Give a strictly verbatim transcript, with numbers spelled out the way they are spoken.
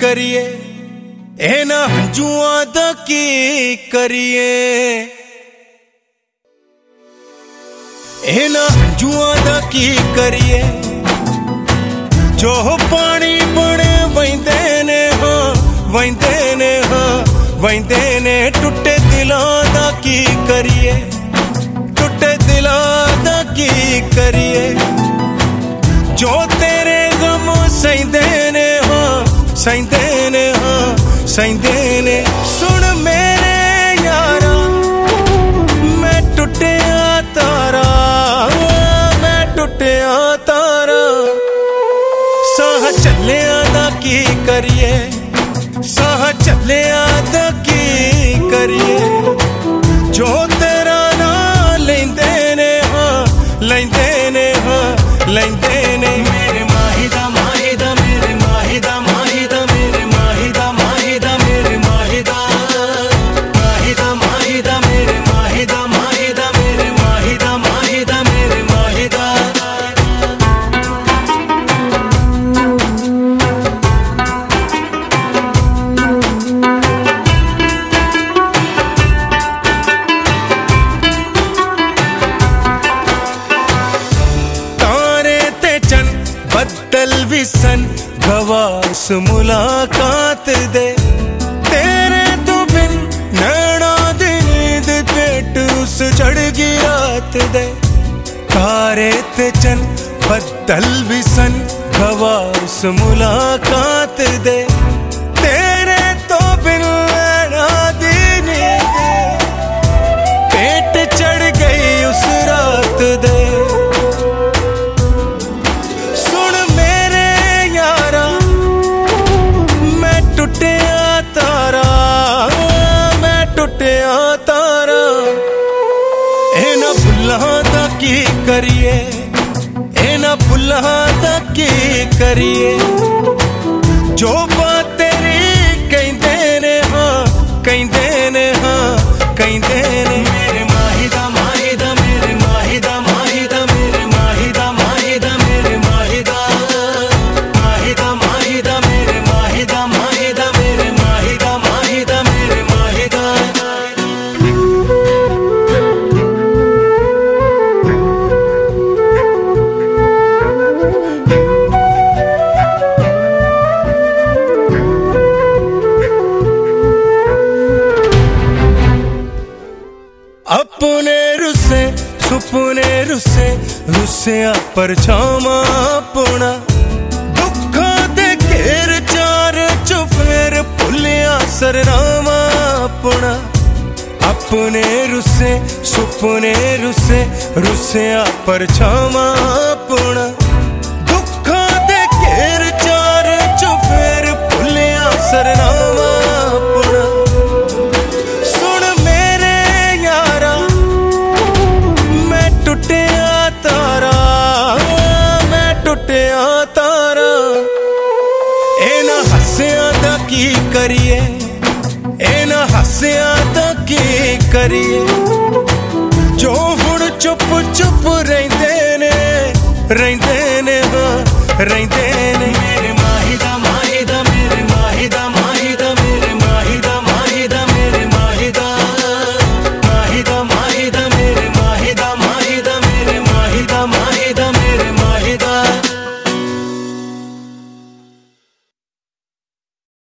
करिए इन्हां हंझुआं दा की करिए इन्हां हंझुआं दा की करिए जो पानी बने वहिंदे ने हाँ वहिंदे ने हाँ वहिंदे ने टुटे दिलां दा की करिए टुटे दिलां दा की करिए जो तेरे गम सहिंदे ने हाँ सहिंदे ने हाँ सहिंदे ने सुन मेरे यारा मैं टुटिया तारा मैं टुटिया तारा साह चलिया दा की करिए साह चलिया दा की करिए जो तेरा ना लेंदे ने हाँ लेंदे ने हाँ लेंदे ने मेरे माहिदा माहिदा मेरे माहिदा माहिदा मेरे माहिदा माहिदा मेरे माहिदा माहिदा माहिदा मेरे माहिदा माहिदा मेरे माहिदा माहिदा मेरे माहिदा बदल विसन गवास मुलाकात दे तेरे तो बिन नैना दी नींद पेट उस चढ़ गई रात दे तारे ते चन बदल विसन गवास मुलाकात दे तेरे तो बिन नैना दी नींद पेट चढ़ गई उस रात दे टुटिया तारा मैं टुटिया तारा इन्हां भुल्लां दा की करिए इन्हां भुल्लां दा की करिए जो बात तेरी कहिंदे ने हाँ कहिंदे ने हाँ कहिंदे ने मेरे माहिदा माहिदा मेरे माहिदा माहिदा मेरे माहिदा माहिदा मेरे माहिदा माहिदा माहिदा मेरे माहिदा माहिदा मेरे माहिदा माहिदा मेरे माहिदा अपने रुसे सुपने रुसे रुसिया परछावां अपना दुखा दे घेर चार चुफेर भुलिया सरनामा अपना अपने रुसे सुपने रुसे रुसिया परछावां अपना दुखा दे घेर चार चुफेर भुलिया सरनामा अपना सुन मेरे यारा मैं टुटिया तारा मैं टुटिया तारा इन्हां हस्सियां दा की करिए इन्हां हस्सियां दा की करिए जो हुण चुप चुप रहिंदे ने रहिंदे ने हाँ रहिंदे ने मेरे